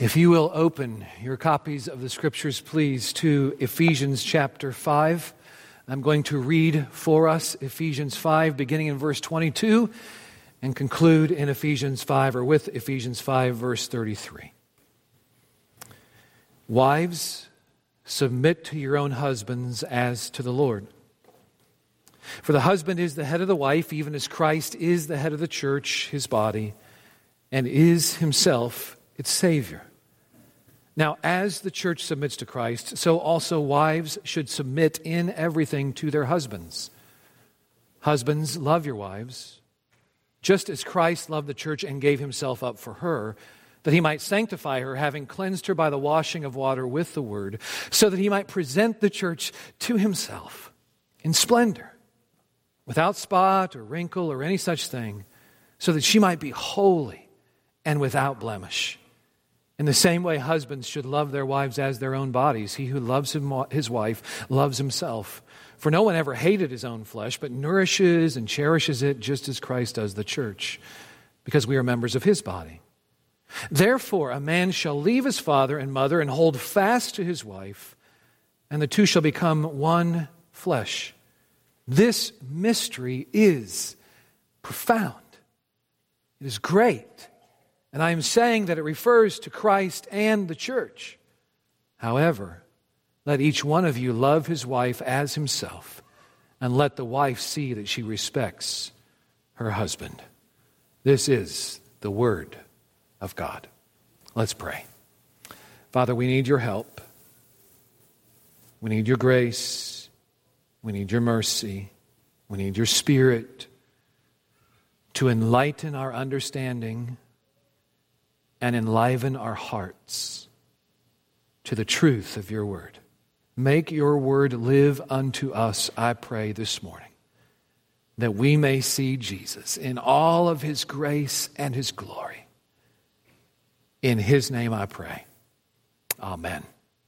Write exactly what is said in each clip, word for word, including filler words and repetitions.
If you will open your copies of the Scriptures, please, to Ephesians chapter five. I'm going to read for us Ephesians five, beginning in verse twenty-two, and conclude in Ephesians five, or with Ephesians five, verse thirty-three. Wives, submit to your own husbands as to the Lord. For the husband is the head of the wife, even as Christ is the head of the church, his body, and is himself its Savior. Now, as the church submits to Christ, so also wives should submit in everything to their husbands. Husbands, love your wives, just as Christ loved the church and gave himself up for her, that he might sanctify her, having cleansed her by the washing of water with the word, so that he might present the church to himself in splendor, without spot or wrinkle or any such thing, so that she might be holy and without blemish. In the same way, husbands should love their wives as their own bodies. He who loves his wife loves himself. For no one ever hated his own flesh, but nourishes and cherishes it just as Christ does the church, because we are members of his body. Therefore, a man shall leave his father and mother and hold fast to his wife, and the two shall become one flesh. This mystery is profound. It is great. And I am saying that it refers to Christ and the church. However, let each one of you love his wife as himself, and let the wife see that she respects her husband. This is the word of God. Let's pray. Father, we need your help. We need your grace. We need your mercy. We need your Spirit to enlighten our understanding and enliven our hearts to the truth of your word. Make your word live unto us, I pray this morning, that we may see Jesus in all of his grace and his glory. In his name I pray. Amen.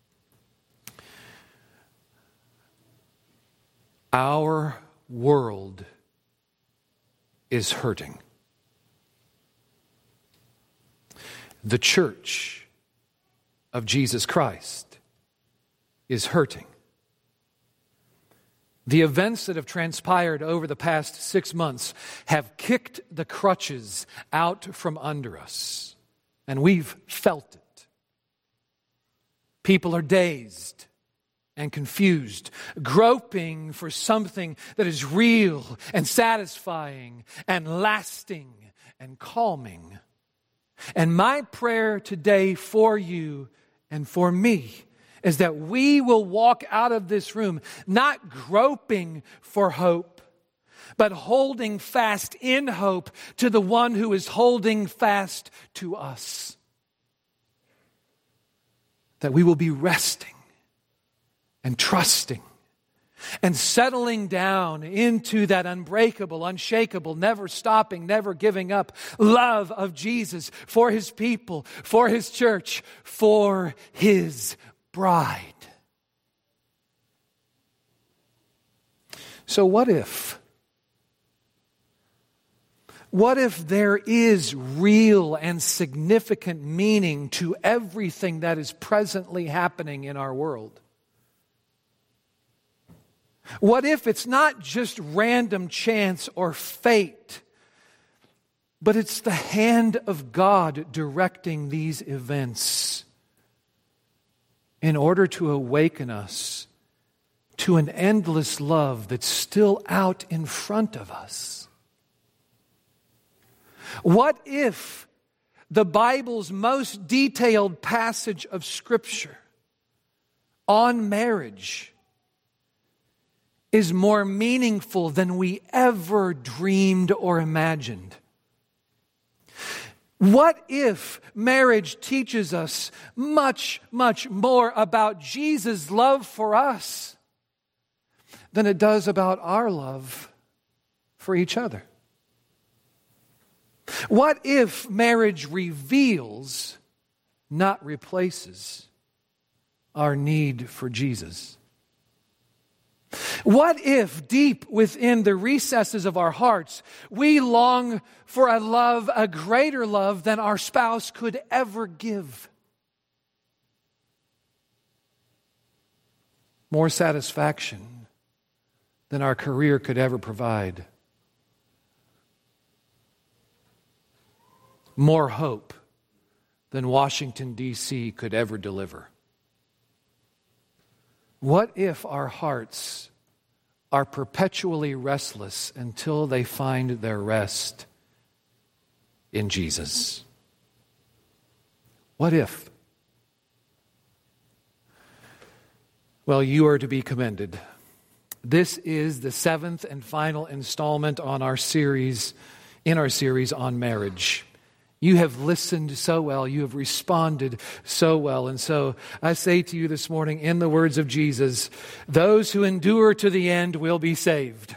Our world is hurting. The church of Jesus Christ is hurting. The events that have transpired over the past six months have kicked the crutches out from under us, and we've felt it. People are dazed and confused, groping for something that is real and satisfying and lasting and calming. And my prayer today for you and for me is that we will walk out of this room not groping for hope, but holding fast in hope to the one who is holding fast to us. That we will be resting and trusting and settling down into that unbreakable, unshakable, never stopping, never giving up love of Jesus for his people, for his church, for his bride. So what if? What if there is real and significant meaning to everything that is presently happening in our world? What if it's not just random chance or fate, but it's the hand of God directing these events in order to awaken us to an endless love that's still out in front of us? What if the Bible's most detailed passage of Scripture on marriage is more meaningful than we ever dreamed or imagined? What if marriage teaches us much, much more about Jesus' love for us than it does about our love for each other? What if marriage reveals, not replaces, our need for Jesus? What if deep within the recesses of our hearts, we long for a love, a greater love than our spouse could ever give? more satisfaction than our career could ever provide, more hope than Washington, D C could ever deliver. What if our hearts are perpetually restless until they find their rest in Jesus? What if? Well, you are to be commended. This is the seventh and final installment on our series, in our series on marriage. You have listened so well. You have responded so well. And so I say to you this morning, in the words of Jesus, those who endure to the end will be saved.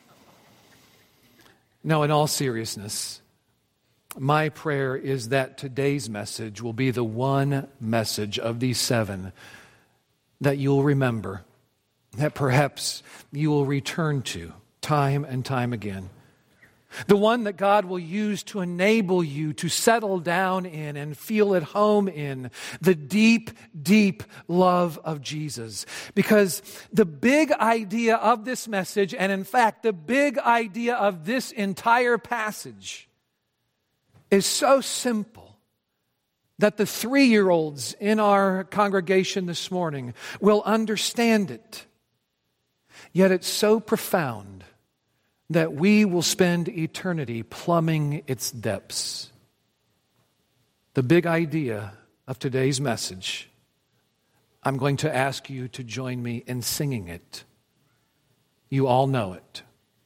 Now, in all seriousness, my prayer is that today's message will be the one message of these seven that you'll remember, that perhaps you will return to time and time again. The one that God will use to enable you to settle down in and feel at home in the deep, deep love of Jesus. Because the big idea of this message, and in fact, the big idea of this entire passage, is so simple that the three-year-olds in our congregation this morning will understand it. Yet it's so profound that we will spend eternity plumbing its depths. The big idea of today's message, I'm going to ask you to join me in singing it. You all know it.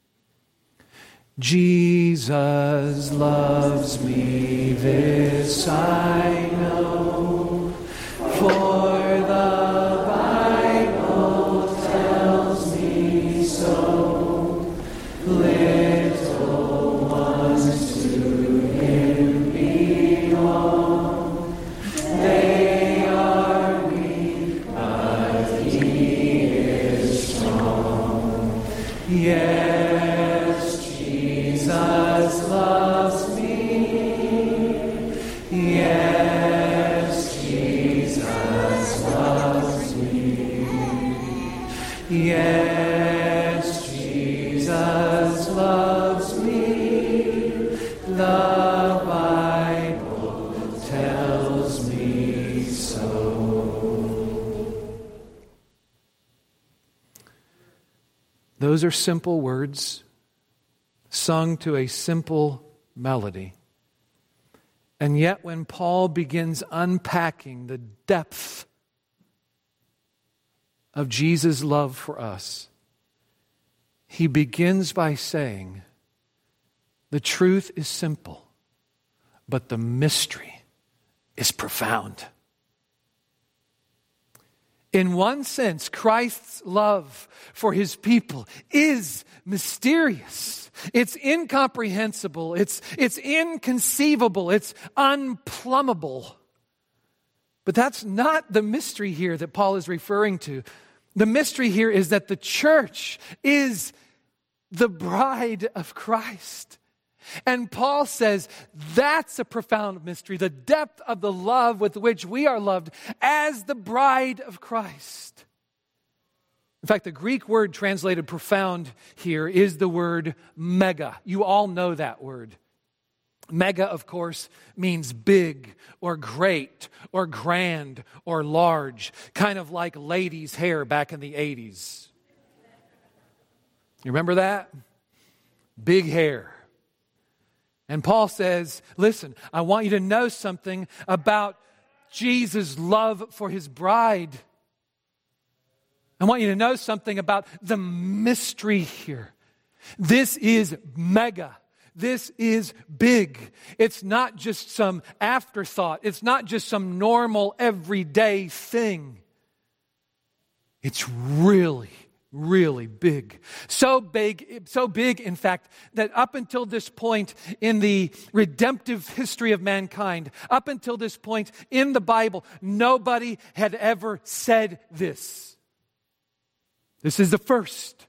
Jesus loves me, this I know, for the Bible tells me so. Little ones to Him belong. They are weak, but He is strong. Yes. Jesus loves me. Yes, Jesus loves me. Yes, Jesus loves me. The Bible tells me so. Those are simple words, sung to a simple melody. And yet when Paul begins unpacking the depth of Jesus' love for us, he begins by saying, the truth is simple, but the mystery is profound. In one sense, Christ's love for His people is mysterious. It's incomprehensible. It's, it's inconceivable. It's unplumbable. But that's not the mystery here that Paul is referring to. The mystery here is that the church is the bride of Christ. And Paul says that's a profound mystery, the depth of the love with which we are loved as the bride of Christ. In fact, the Greek word translated profound here is the word mega. You all know that word. Mega, of course, means big or great or grand or large, kind of like ladies' hair back in the eighties. You remember that? Big hair. And Paul says, listen, I want you to know something about Jesus' love for His bride. I want you to know something about the mystery here. This is mega. This is big. It's not just some afterthought. It's not just some normal everyday thing. It's really Really big. So big, so big, in fact, that up until this point in the redemptive history of mankind, up until this point in the Bible, nobody had ever said this. This is the first.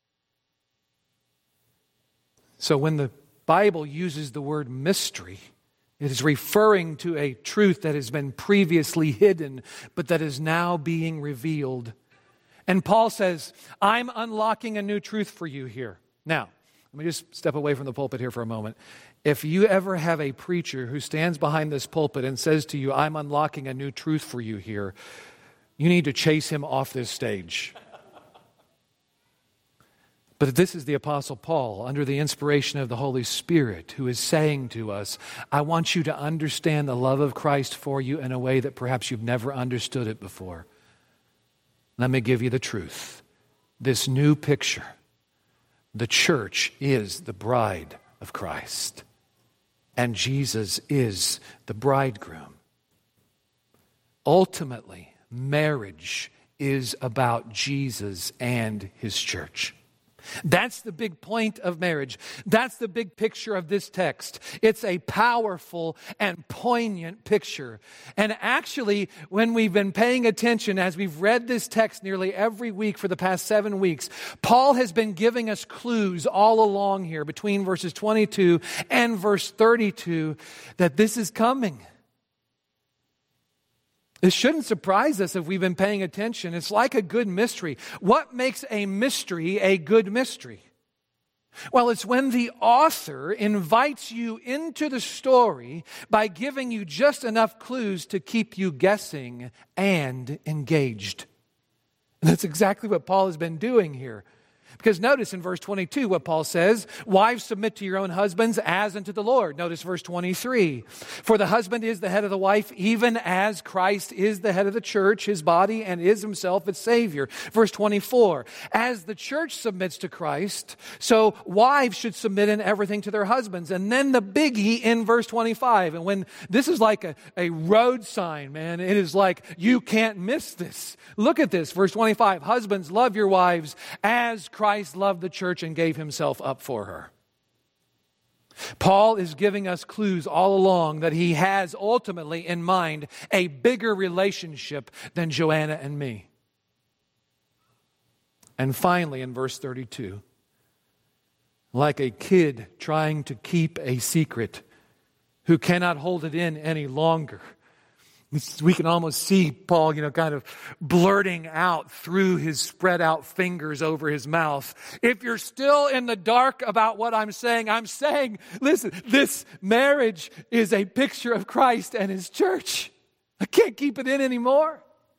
So when the Bible uses the word mystery, it is referring to a truth that has been previously hidden, but that is now being revealed. And Paul says, I'm unlocking a new truth for you here. Now, let me just step away from the pulpit here for a moment. If you ever have a preacher who stands behind this pulpit and says to you, I'm unlocking a new truth for you here, you need to chase him off this stage. But this is the Apostle Paul, under the inspiration of the Holy Spirit, who is saying to us, I want you to understand the love of Christ for you in a way that perhaps you've never understood it before. Let me give you the truth. This new picture, the church is the bride of Christ, and Jesus is the bridegroom. Ultimately, marriage is about Jesus and his church. That's the big point of marriage. That's the big picture of this text. It's a powerful and poignant picture. And actually, when we've been paying attention, as we've read this text nearly every week for the past seven weeks, Paul has been giving us clues all along here between verses twenty-two and verse thirty-two that this is coming. This shouldn't surprise us if we've been paying attention. It's like a good mystery. What makes a mystery a good mystery? Well, it's when the author invites you into the story by giving you just enough clues to keep you guessing and engaged. And that's exactly what Paul has been doing here. Because notice in verse twenty-two what Paul says, wives, submit to your own husbands as unto the Lord. Notice verse twenty-three, for the husband is the head of the wife, even as Christ is the head of the church, his body, and is himself its Savior. Verse twenty-four, as the church submits to Christ, so wives should submit in everything to their husbands. And then the biggie in verse twenty-five, and when this is like a, a road sign, man, it is like you can't miss this. Look at this, verse twenty-five, husbands, love your wives as Christ Christ loved the church and gave himself up for her. Paul is giving us clues all along that he has ultimately in mind a bigger relationship than Joanna and me. And finally, in verse thirty-two, like a kid trying to keep a secret who cannot hold it in any longer, we can almost see Paul, you know, kind of blurting out through his spread out fingers over his mouth. If you're still in the dark about what I'm saying, I'm saying, listen, this marriage is a picture of Christ and his church. I can't keep it in anymore.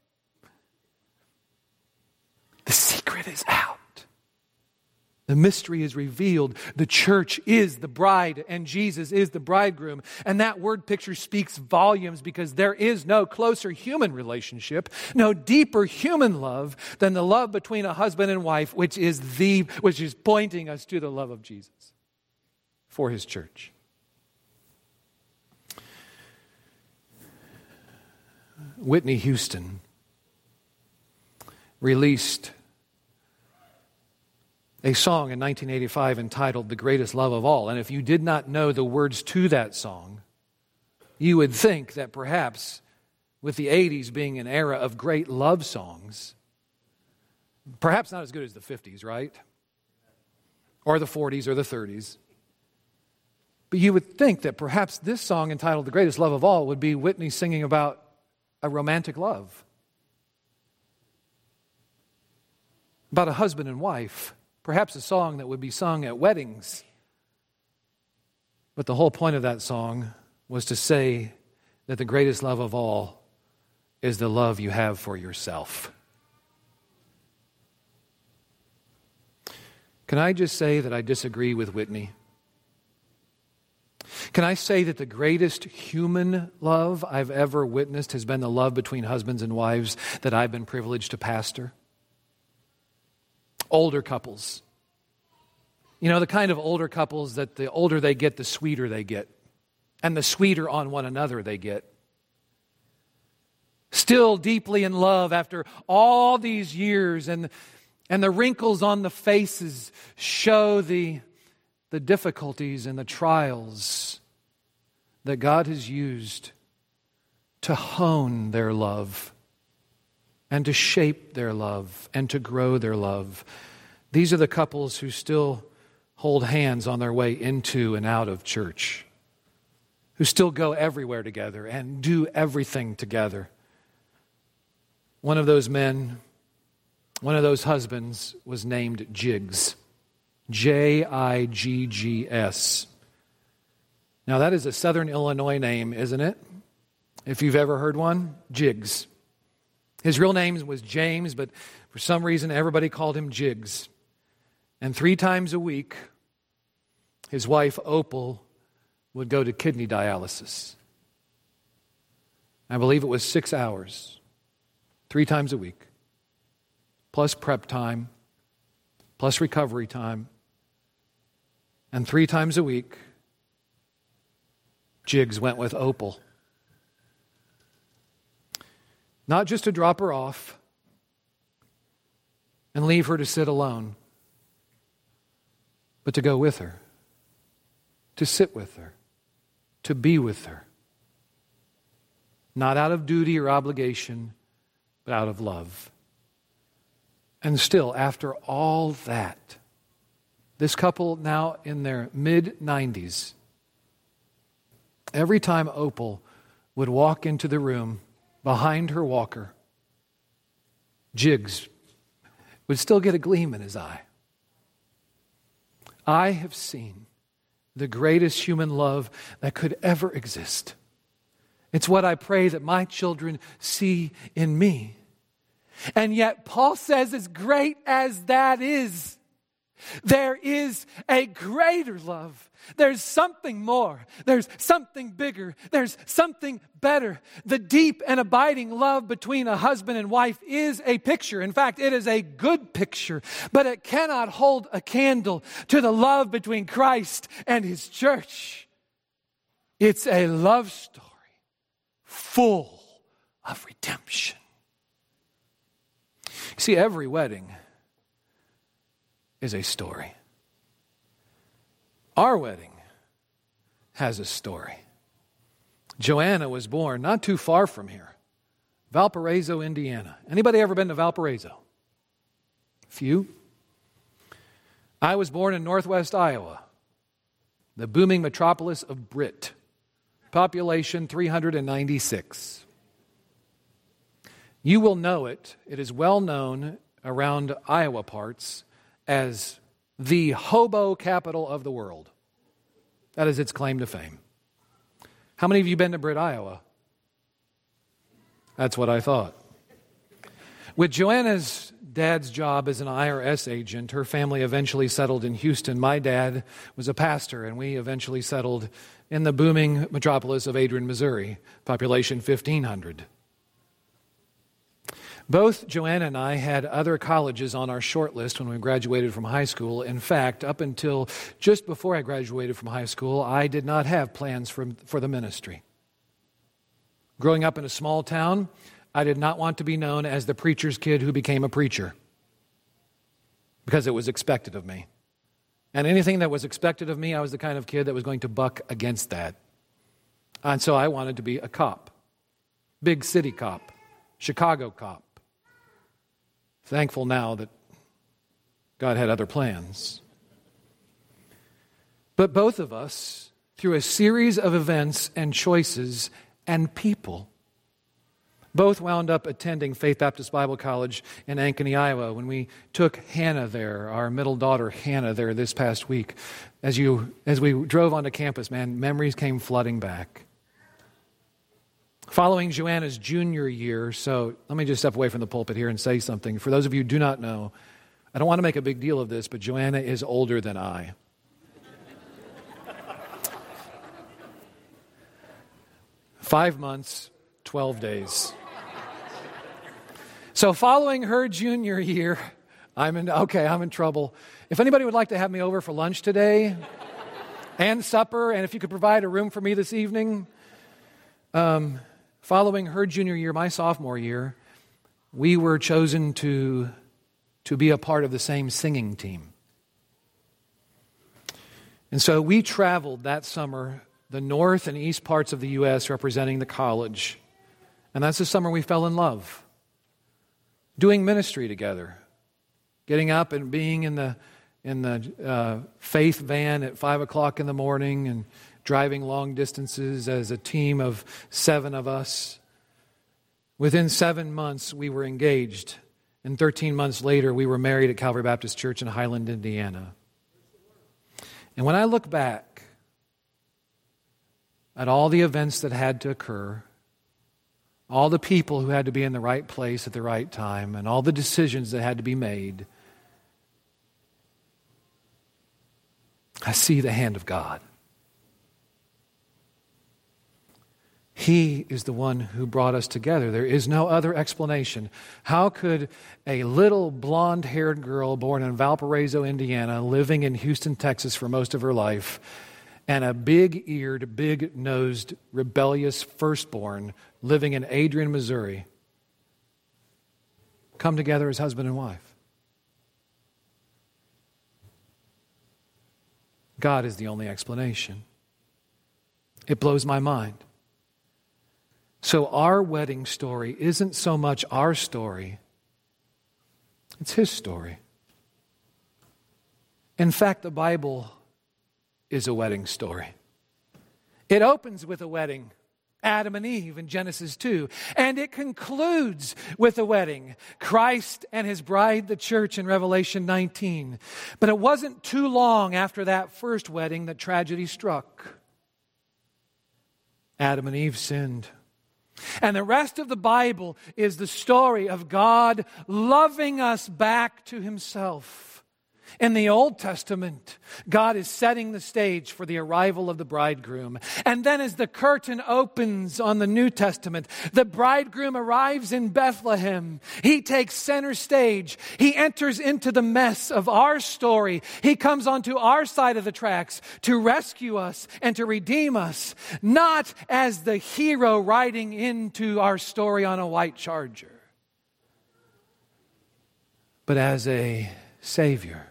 The secret is out. The mystery is revealed. The church is the bride and Jesus is the bridegroom. And that word picture speaks volumes because there is no closer human relationship, no deeper human love than the love between a husband and wife, which is the which is pointing us to the love of Jesus for his church. Whitney Houston released a song in nineteen eighty-five entitled The Greatest Love of All. And if you did not know the words to that song, you would think that perhaps with the eighties being an era of great love songs, perhaps not as good as the fifties, right? Or the forties or the thirties. But you would think that perhaps this song entitled The Greatest Love of All would be Whitney singing about a romantic love. About a husband and wife. Perhaps a song that would be sung at weddings. But the whole point of that song was to say that the greatest love of all is the love you have for yourself. Can I just say that I disagree with Whitney? Can I say that the greatest human love I've ever witnessed has been the love between husbands and wives that I've been privileged to pastor? Older couples. You know, the kind of older couples that the older they get, the sweeter they get. And the sweeter on one another they get. Still deeply in love after all these years, and, and the wrinkles on the faces show the, the difficulties and the trials that God has used to hone their love and to shape their love and to grow their love. These are the couples who still hold hands on their way into and out of church, who still go everywhere together and do everything together. One of those men One of those husbands was named Jiggs. J I G G S. Now that is a Southern Illinois name, isn't it? If you've ever heard one, Jiggs. His real name was James, but for some reason everybody called him Jiggs. And three times a week, his wife Opal would go to kidney dialysis. I believe it was six hours, three times a week, plus prep time, plus recovery time. And three times a week, Jiggs went with Opal. Not just to drop her off and leave her to sit alone, but to go with her, to sit with her, to be with her. Not out of duty or obligation, but out of love. And still, after all that, this couple now in their mid-nineties, every time Opal would walk into the room behind her walker, Jiggs would still get a gleam in his eye. I have seen the greatest human love that could ever exist. It's what I pray that my children see in me. And yet Paul says, as great as that is, there is a greater love. There's something more. There's something bigger. There's something better. The deep and abiding love between a husband and wife is a picture. In fact, it is a good picture, but it cannot hold a candle to the love between Christ and His church. It's a love story full of redemption. You see, every wedding is a story. Our wedding has a story. Joanna was born not too far from here, Valparaiso, Indiana. Anybody ever been to Valparaiso? Few. I was born in northwest Iowa, the booming metropolis of Britt. Population three hundred ninety-six. You will know it. It is well known around Iowa parts as the hobo capital of the world. That is its claim to fame. How many of you been to Britt, Iowa? That's what I thought. With Joanna's dad's job as an I R S agent, her family eventually settled in Houston. My dad was a pastor, and we eventually settled in the booming metropolis of Adrian, Missouri, population fifteen hundred. Both Joanna and I had other colleges on our short list when we graduated from high school. In fact, up until just before I graduated from high school, I did not have plans for, for the ministry. Growing up in a small town, I did not want to be known as the preacher's kid who became a preacher because it was expected of me. And anything that was expected of me, I was the kind of kid that was going to buck against that. And so I wanted to be a cop, big city cop, Chicago cop. Thankful now that God had other plans. But both of us, through a series of events and choices and people, both wound up attending Faith Baptist Bible College in Ankeny, Iowa, when we took Hannah there, our middle daughter Hannah there this past week. As you, as we drove onto campus, man, memories came flooding back. Following Joanna's junior year, so let me just step away from the pulpit here and say something. For those of you who do not know, I don't want to make a big deal of this, but Joanna is older than I. Five months, twelve days. So following her junior year, I'm in, okay, I'm in trouble. If anybody would like to have me over for lunch today and supper, and if you could provide a room for me this evening, um, following her junior year, my sophomore year, we were chosen to, to be a part of the same singing team. And so we traveled that summer the north and east parts of the U S representing the college. And that's the summer we fell in love. Doing ministry together. Getting up and being in the in the uh, faith van at five o'clock in the morning and driving long distances as a team of seven of us. Within seven months, we were engaged And thirteen months later, we were married at Calvary Baptist Church in Highland, Indiana. And when I look back at all the events that had to occur, all the people who had to be in the right place at the right time, and all the decisions that had to be made, I see the hand of God. He is the one who brought us together. There is no other explanation. How could a little blonde-haired girl born in Valparaiso, Indiana, living in Houston, Texas for most of her life, and a big-eared, big-nosed, rebellious firstborn living in Adrian, Missouri, come together as husband and wife? God is the only explanation. It blows my mind. So our wedding story isn't so much our story, it's His story. In fact, the Bible is a wedding story. It opens with a wedding, Adam and Eve in Genesis two, and it concludes with a wedding, Christ and His bride, the church, in Revelation nineteen. But it wasn't too long after that first wedding that tragedy struck. Adam and Eve sinned. And the rest of the Bible is the story of God loving us back to Himself. In the Old Testament, God is setting the stage for the arrival of the bridegroom. And then as the curtain opens on the New Testament, the bridegroom arrives in Bethlehem. He takes center stage. He enters into the mess of our story. He comes onto our side of the tracks to rescue us and to redeem us, not as the hero riding into our story on a white charger, but as a Savior.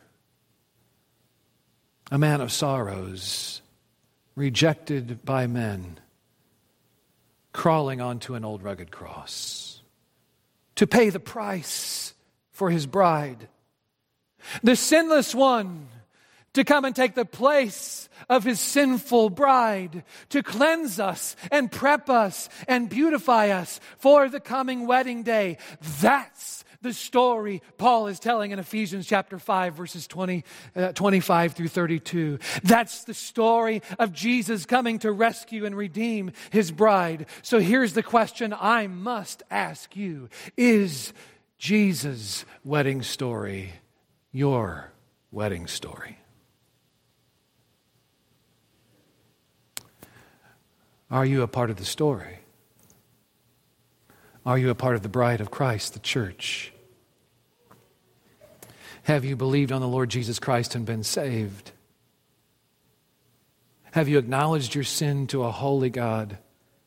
A man of sorrows, rejected by men, crawling onto an old rugged cross to pay the price for His bride. The sinless one to come and take the place of His sinful bride, to cleanse us and prep us and beautify us for the coming wedding day. That's the story Paul is telling in Ephesians chapter five, verses twenty, uh, twenty-five through thirty-two. That's the story of Jesus coming to rescue and redeem His bride. So here's the question I must ask you. Is Jesus' wedding story your wedding story? Are you a part of the story? Are you a part of the bride of Christ, the church? Have you believed on the Lord Jesus Christ and been saved? Have you acknowledged your sin to a holy God?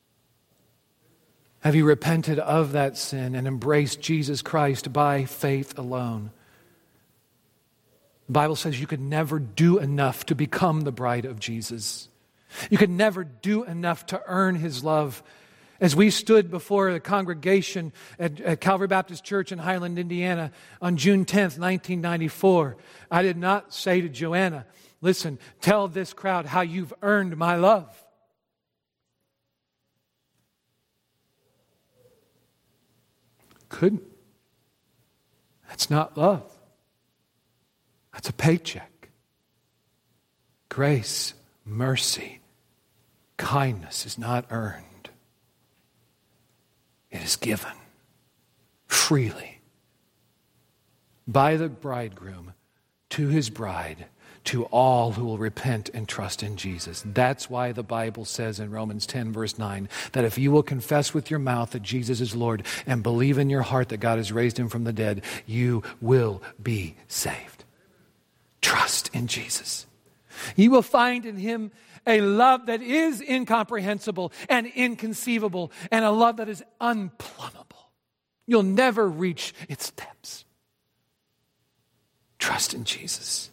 Have you repented of that sin and embraced Jesus Christ by faith alone? The Bible says you could never do enough to become the bride of Jesus. You could never do enough to earn His love. As we stood before the congregation at, at Calvary Baptist Church in Highland, Indiana on June tenth, nineteen ninety-four, I did not say to Joanna, listen, tell this crowd how you've earned my love. Couldn't. That's not love. That's a paycheck. Grace, mercy, kindness is not earned. It is given freely by the bridegroom to his bride, to all who will repent and trust in Jesus. That's why the Bible says in Romans ten, verse nine, that if you will confess with your mouth that Jesus is Lord and believe in your heart that God has raised Him from the dead, you will be saved. Trust in Jesus. You will find in Him a love that is incomprehensible and inconceivable, and a love that is unplumbable. You'll never reach its depths. Trust in Jesus.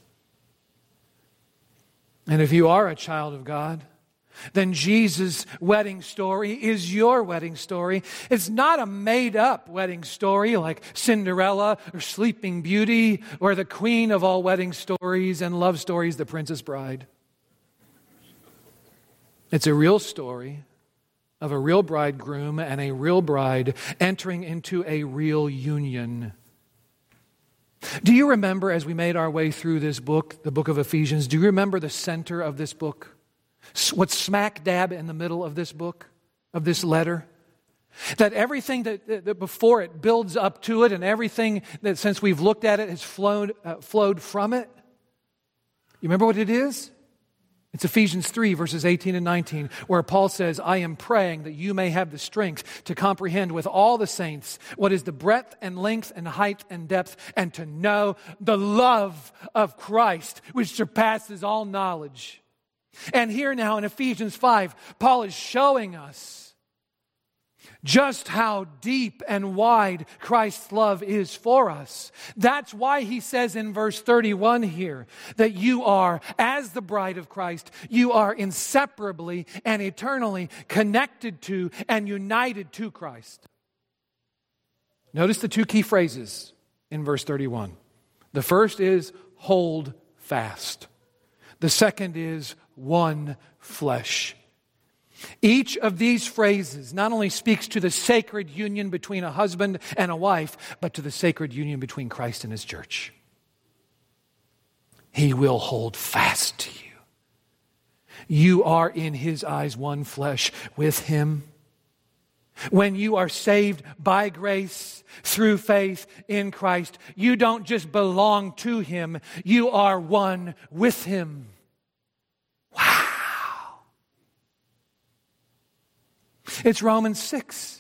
And if you are a child of God, then Jesus' wedding story is your wedding story. It's not a made-up wedding story like Cinderella or Sleeping Beauty or the queen of all wedding stories and love stories, The Princess Bride. It's a real story of a real bridegroom and a real bride entering into a real union Do you remember, as we made our way through this book, the book of Ephesians, do you remember the center of this book? What's smack dab in the middle of this book, of this letter? That everything that, that before it builds up to it, and everything that since we've looked at it has flowed, uh, flowed from it. You remember what it is? It's Ephesians three, verses eighteen and nineteen, where Paul says, I am praying that you may have the strength to comprehend with all the saints what is the breadth and length and height and depth, and to know the love of Christ, which surpasses all knowledge. And here now in Ephesians five, Paul is showing us just how deep and wide Christ's love is for us. That's why he says in verse thirty-one here that you are, as the bride of Christ, you are inseparably and eternally connected to and united to Christ. Notice the two key phrases in verse thirty-one. The first is hold fast. The second is one flesh. Each of these phrases not only speaks to the sacred union between a husband and a wife, but to the sacred union between Christ and His church. He will hold fast to you. You are in His eyes one flesh with Him. When you are saved by grace through faith in Christ, you don't just belong to Him, you are one with Him. Wow. It's Romans six,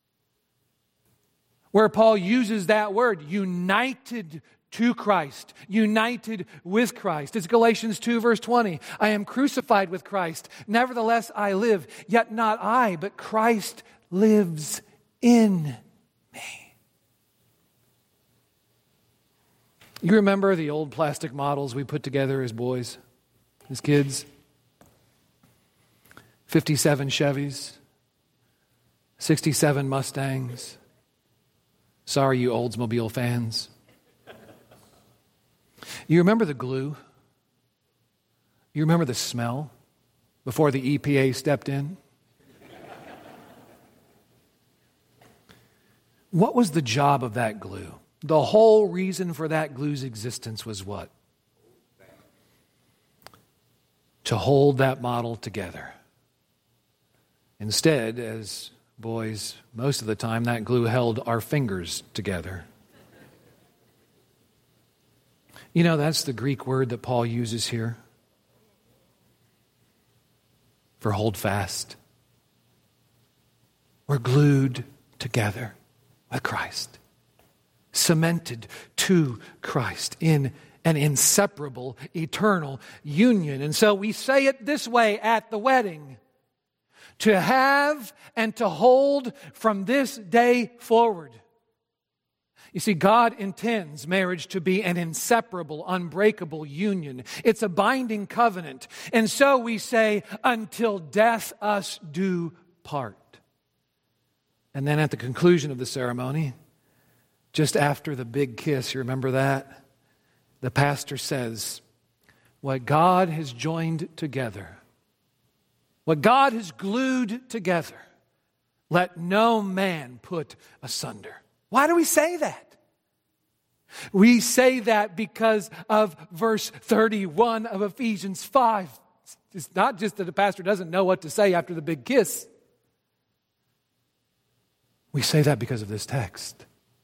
where Paul uses that word, united to Christ, united with Christ. It's Galatians two, verse twenty. I am crucified with Christ. Nevertheless, I live, yet not I, but Christ lives in me. You remember the old plastic models we put together as boys, as kids? fifty-seven Chevys. sixty-seven Mustangs. Sorry, you Oldsmobile fans. You remember the glue? You remember the smell before the E P A stepped in? What was the job of that glue? The whole reason for that glue's existence was what? To hold that model together. Instead, as boys, most of the time, that glue held our fingers together. You know, that's the Greek word that Paul uses here for hold fast. We're glued together with Christ, cemented to Christ in an inseparable, eternal union. And so we say it this way at the wedding: to have and to hold from this day forward. You see, God intends marriage to be an inseparable, unbreakable union. It's a binding covenant. And so we say, until death us do part. And then at the conclusion of the ceremony, just after the big kiss, you remember that? The pastor says, what God has joined together, what God has glued together, let no man put asunder. Why do we say that? We say that because of verse thirty-one of Ephesians five. It's not just that the pastor doesn't know what to say after the big kiss. We say that because of this text.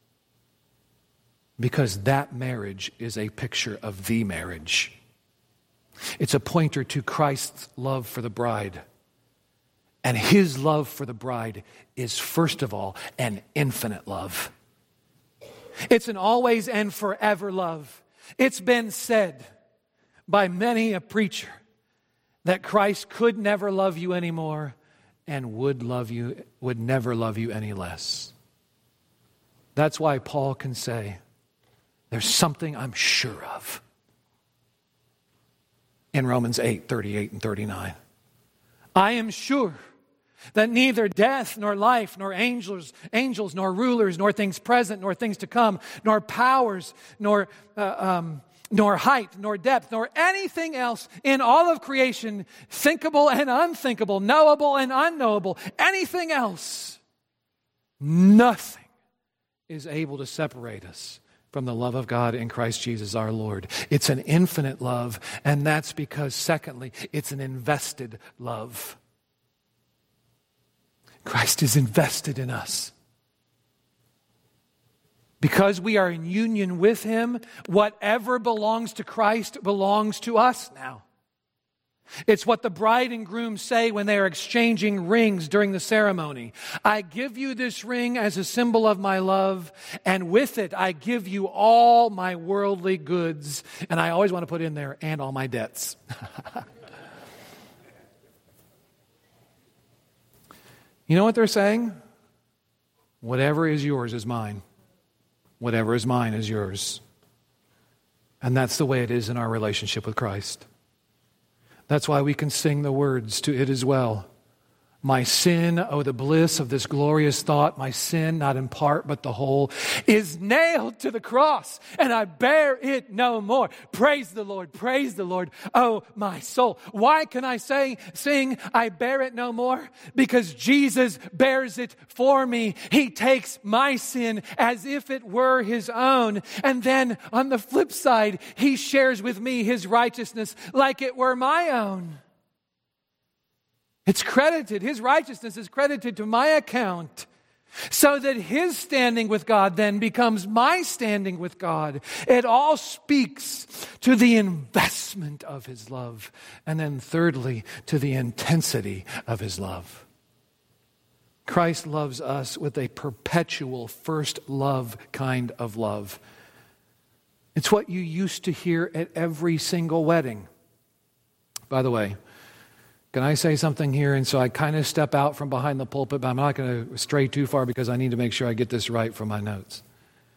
Because that marriage is a picture of the marriage. It's a pointer to Christ's love for the bride. And His love for the bride is, first of all, an infinite love. It's an always and forever love. It's been said by many a preacher that Christ could never love you anymore and would love you, would never love you any less. That's why Paul can say, there's something I'm sure of in Romans eight, thirty-eight and thirty-nine. I am sure that neither death, nor life, nor angels, angels, nor rulers, nor things present, nor things to come, nor powers, nor uh, um, nor height, nor depth, nor anything else in all of creation, thinkable and unthinkable, knowable and unknowable, anything else, nothing is able to separate us from the love of God in Christ Jesus our Lord. It's an infinite love, and that's because, secondly, it's an invested love. Christ is invested in us. Because we are in union with Him, whatever belongs to Christ belongs to us now. It's what the bride and groom say when they are exchanging rings during the ceremony. I give you this ring as a symbol of my love, and with it I give you all my worldly goods. And I always want to put in there, and all my debts. You know what they're saying? Whatever is yours is mine. Whatever is mine is yours. And that's the way it is in our relationship with Christ. That's why we can sing the words to it as well. My sin, oh the bliss of this glorious thought, my sin, not in part but the whole, is nailed to the cross, and I bear it no more. Praise the Lord, praise the Lord, oh my soul. Why can I say, sing, I bear it no more? Because Jesus bears it for me. He takes my sin as if it were His own. And then on the flip side, He shares with me His righteousness like it were my own. It's credited, His righteousness is credited to my account, so that His standing with God then becomes my standing with God. It all speaks to the investment of His love, and then thirdly, to the intensity of His love. Christ loves us with a perpetual first love kind of love. It's what you used to hear at every single wedding. By the way, can I say something here? And so I kind of step out from behind the pulpit, but I'm not going to stray too far because I need to make sure I get this right from my notes.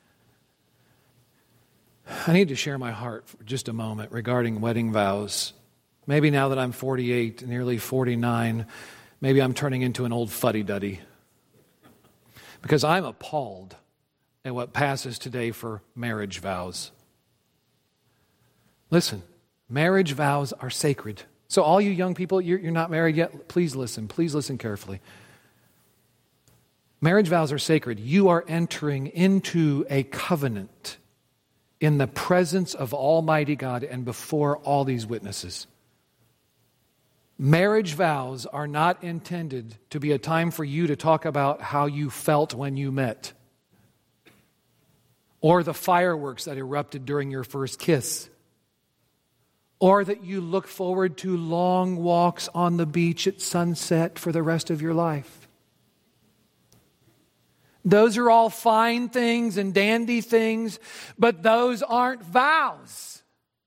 I need to share my heart for just a moment regarding wedding vows. Maybe now that I'm forty-eight, nearly forty-nine, maybe I'm turning into an old fuddy-duddy. Because I'm appalled at what passes today for marriage vows. Listen, marriage vows are sacred. So all you young people, you're, you're not married yet, please listen. Please listen carefully. Marriage vows are sacred. You are entering into a covenant in the presence of Almighty God and before all these witnesses. Marriage vows are not intended to be a time for you to talk about how you felt when you met, or the fireworks that erupted during your first kiss, or that you look forward to long walks on the beach at sunset for the rest of your life. Those are all fine things and dandy things, but those aren't vows.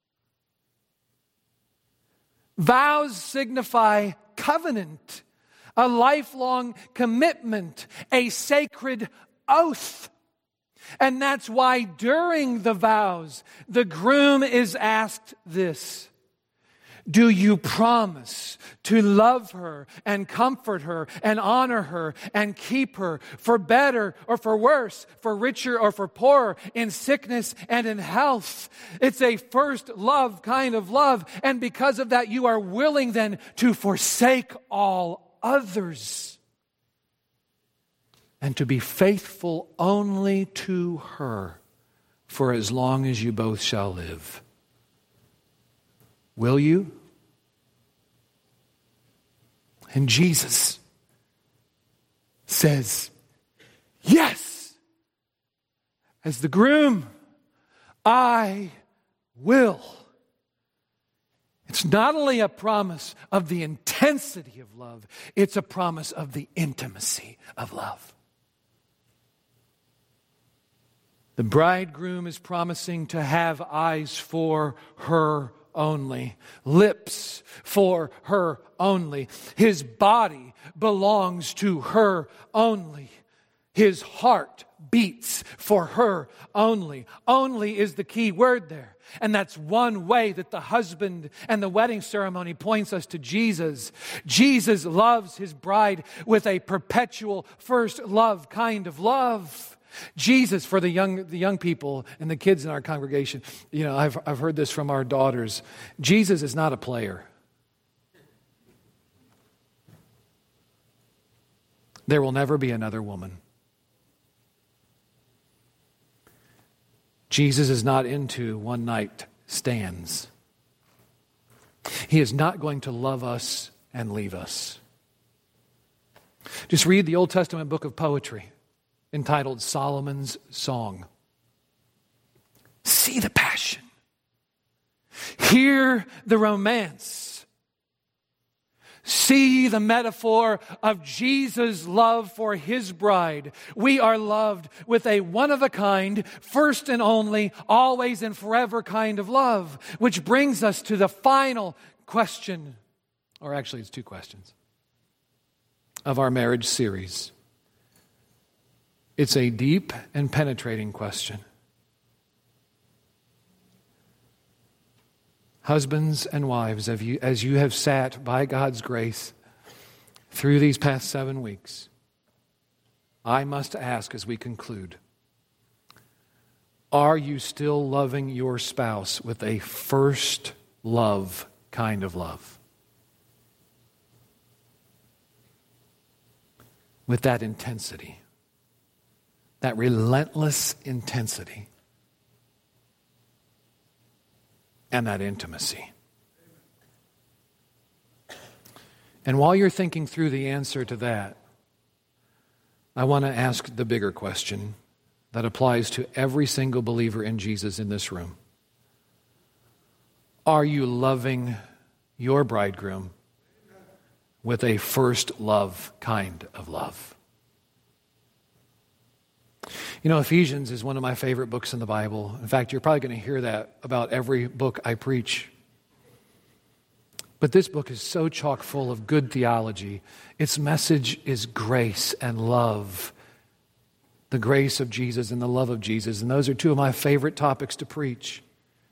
Vows signify covenant, a lifelong commitment, a sacred oath. And that's why during the vows, the groom is asked this: do you promise to love her and comfort her and honor her and keep her for better or for worse, for richer or for poorer, in sickness and in health? It's a first love kind of love. And because of that, you are willing then to forsake all others and to be faithful only to her for as long as you both shall live. Will you? And Jesus says, yes. As the groom, I will. It's not only a promise of the intensity of love, it's a promise of the intimacy of love. The bridegroom is promising to have eyes for her only, lips for her only. His body belongs to her only. His heart beats for her only. Only is the key word there. And that's one way that the husband and the wedding ceremony points us to Jesus. Jesus loves His bride with a perpetual first love kind of love. Jesus, for the young the young people and the kids in our congregation, you know, I've I've heard this from our daughters. Jesus is not a player. There will never be another woman. Jesus is not into one-night stands. He is not going to love us and leave us. Just read the Old Testament book of poetry entitled Solomon's Song. See the passion. Hear the romance. See the metaphor of Jesus' love for his bride. We are loved with a one-of-a-kind, first and only, always and forever kind of love, which brings us to the final question, or actually it's two questions, of our marriage series. It's a deep and penetrating question. Husbands and wives, as you, as you have sat by God's grace through these past seven weeks, I must ask as we conclude, are you still loving your spouse with a first love kind of love? With that intensity, that relentless intensity, and that intimacy. And while you're thinking through the answer to that, I want to ask the bigger question that applies to every single believer in Jesus in this room. Are you loving your bridegroom with a first love kind of love? You know, Ephesians is one of my favorite books in the Bible. In fact, you're probably going to hear that about every book I preach. But this book is so chock full of good theology. Its message is grace and love. The grace of Jesus and the love of Jesus. And those are two of my favorite topics to preach.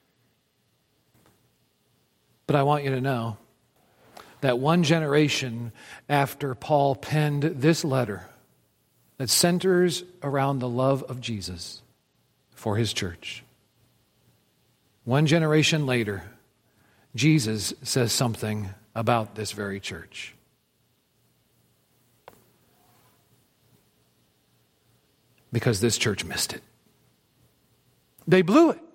But I want you to know that one generation after Paul penned this letter that centers around the love of Jesus for his church, one generation later, Jesus says something about this very church. Because this church missed it. They blew it.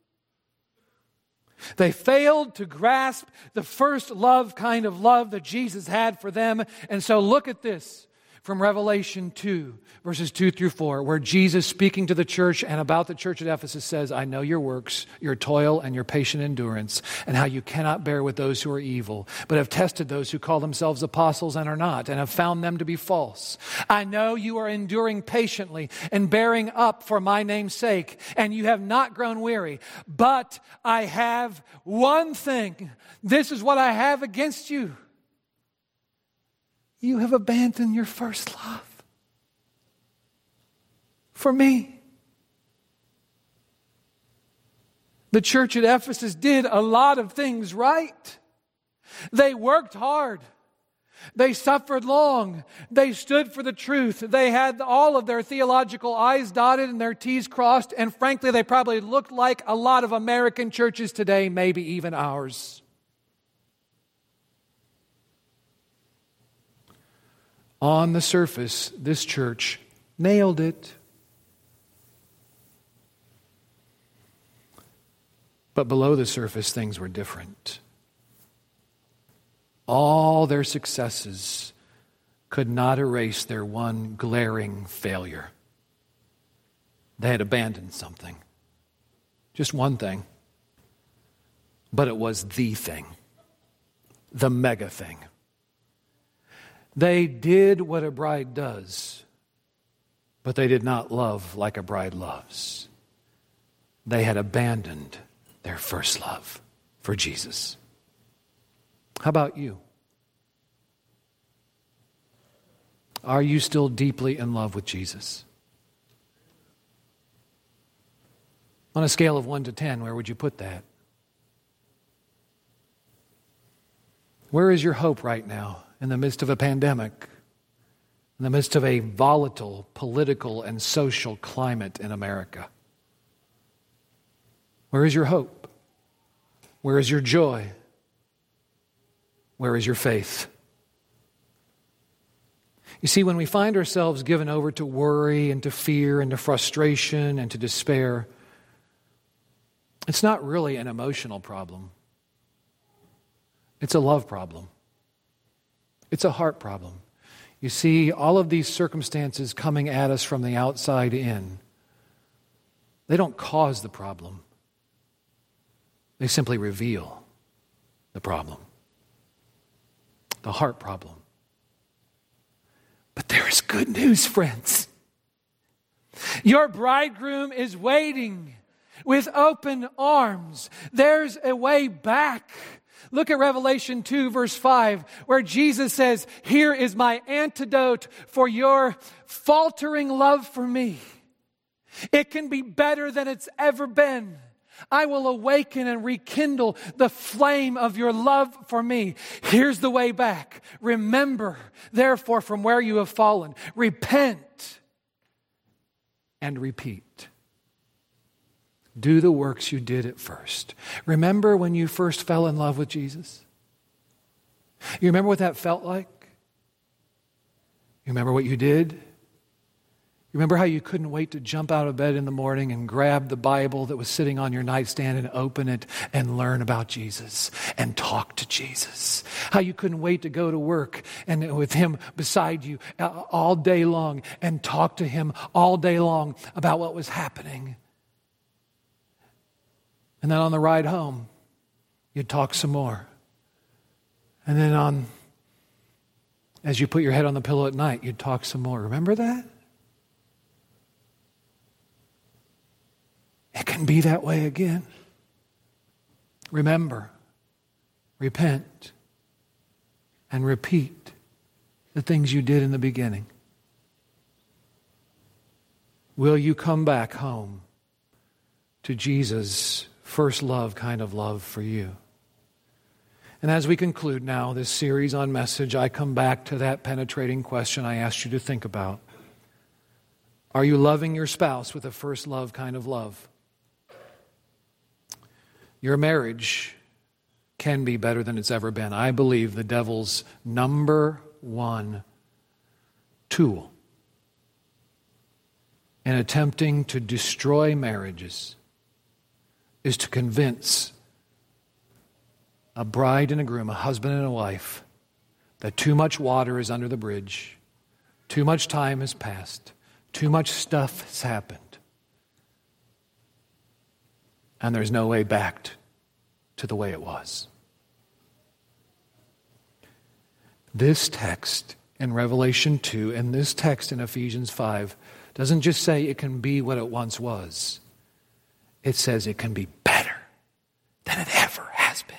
They failed to grasp the first love kind of love that Jesus had for them. And so look at this from Revelation two, verses two through four, where Jesus, speaking to the church and about the church at Ephesus, says, I know your works, your toil, and your patient endurance, and how you cannot bear with those who are evil, but have tested those who call themselves apostles and are not, and have found them to be false. I know you are enduring patiently and bearing up for my name's sake, and you have not grown weary. But I have one thing. This is what I have against you. You have abandoned your first love for me. The church at Ephesus did a lot of things right. They worked hard. They suffered long. They stood for the truth. They had all of their theological I's dotted and their T's crossed. And frankly, they probably looked like a lot of American churches today, maybe even ours. On the surface, this church nailed it. But below the surface, things were different. All their successes could not erase their one glaring failure. They had abandoned something. Just one thing. But it was the thing. The mega thing. They did what a bride does, but they did not love like a bride loves. They had abandoned their first love for Jesus. How about you? Are you still deeply in love with Jesus? On a scale of one to ten, where would you put that? Where is your hope right now? In the midst of a pandemic, in the midst of a volatile political and social climate in America? Where is your hope? Where is your joy? Where is your faith? You see, when we find ourselves given over to worry and to fear and to frustration and to despair, It's not really an emotional problem. It's a love problem. It's a heart problem. You see, all of these circumstances coming at us from the outside in, they don't cause the problem. They simply reveal the problem. The heart problem. But there is good news, friends. Your bridegroom is waiting with open arms. There's a way back. Look at Revelation two, verse five, where Jesus says, "Here is my antidote for your faltering love for me. It can be better than it's ever been. I will awaken and rekindle the flame of your love for me. Here's the way back. Remember, therefore, from where you have fallen. Repent and repeat. Do the works you did at first." Remember when you first fell in love with Jesus? You remember what that felt like? You remember what you did? You remember how you couldn't wait to jump out of bed in the morning and grab the Bible that was sitting on your nightstand and open it and learn about Jesus and talk to Jesus? How you couldn't wait to go to work and with Him beside you all day long and talk to Him all day long about what was happening? And then on the ride home, you'd talk some more. And then on, as you put your head on the pillow at night, you'd talk some more. Remember that? It can be that way again. Remember, repent, and repeat the things you did in the beginning. Will you come back home to Jesus' first love kind of love for you? And as we conclude now this series on Message, I come back to that penetrating question I asked you to think about. Are you loving your spouse with a first love kind of love? Your marriage can be better than it's ever been. I believe the devil's number one tool in attempting to destroy marriages is to convince a bride and a groom, a husband and a wife, that too much water is under the bridge, too much time has passed, too much stuff has happened, and there's no way back t- to the way it was. This text in Revelation two and this text in Ephesians five doesn't just say it can be what it once was. It says it can be better than it ever has been.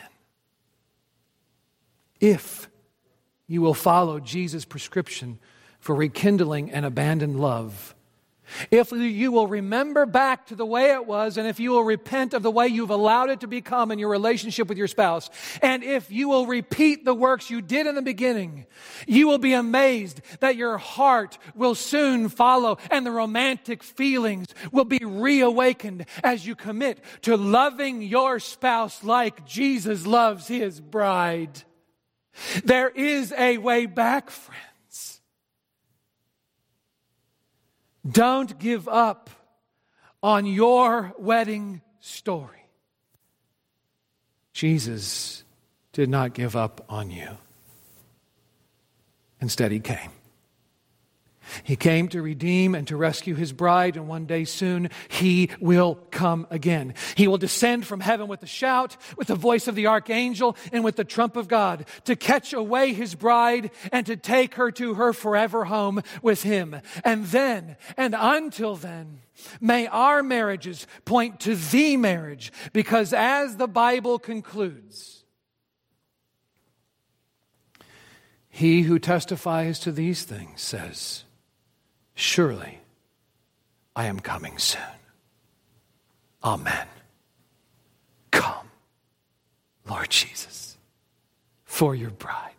If you will follow Jesus' prescription for rekindling an abandoned love, if you will remember back to the way it was, and if you will repent of the way you've allowed it to become in your relationship with your spouse, and if you will repeat the works you did in the beginning, you will be amazed that your heart will soon follow and the romantic feelings will be reawakened as you commit to loving your spouse like Jesus loves His bride. There is a way back, friends. Don't give up on your wedding story. Jesus did not give up on you. Instead, He came. He came to redeem and to rescue His bride, and one day soon He will come again. He will descend from heaven with a shout, with the voice of the archangel, and with the trump of God to catch away His bride and to take her to her forever home with Him. And then, and until then, may our marriages point to the marriage, because as the Bible concludes, He who testifies to these things says, "Surely I am coming soon." Amen. Come, Lord Jesus, for your bride.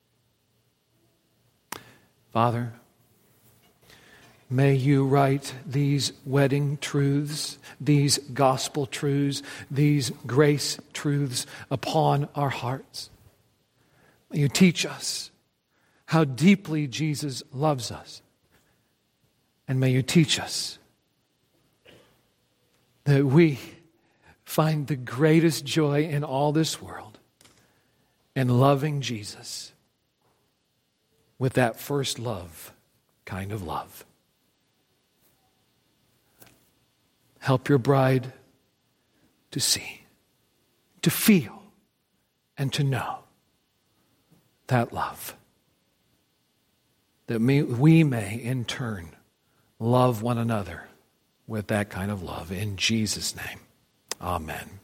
Father, may you write these wedding truths, these gospel truths, these grace truths upon our hearts. May you teach us how deeply Jesus loves us. And may you teach us that we find the greatest joy in all this world in loving Jesus with that first love kind of love. Help your bride to see, to feel, and to know that love, that we may in turn love one another with that kind of love. In Jesus' name, amen.